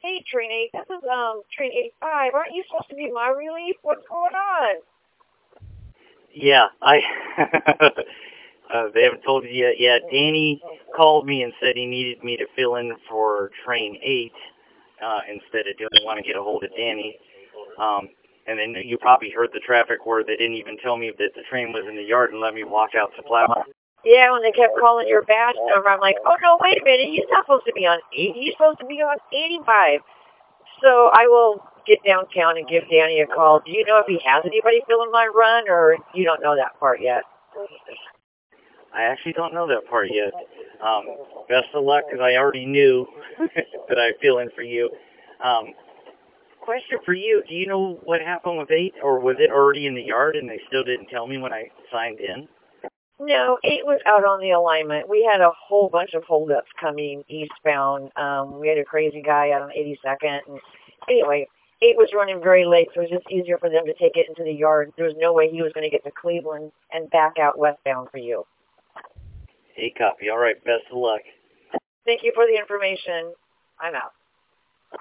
Hey, Train 8, this is, Train 85. Aren't you supposed to be my relief? What's going on? Yeah, they haven't told you yet. Yeah, Danny called me and said he needed me to fill in for Train 8 instead of doing want to get a hold of Danny. And then you probably heard the traffic where they didn't even tell me that the train was in the yard and let me walk out to plow. Yeah, when they kept calling your badge number, I'm like, oh, no, wait a minute. He's not supposed to be on 8. He's supposed to be on 85. So I will get downtown and give Danny a call. Do you know if he has anybody filling my run, or you don't know that part yet? I actually don't know that part yet. Best of luck, because I already knew that I'd fill in for you. Question for you, do you know what happened with 8, or was it already in the yard and they still didn't tell me when I signed in? No, 8 was out on the alignment. We had a whole bunch of holdups coming eastbound. We had a crazy guy out on 82nd. And anyway, 8 was running very late, so it was just easier for them to take it into the yard. There was no way he was going to get to Cleveland and back out westbound for you. Hey, copy. All right, best of luck. Thank you for the information. I'm out.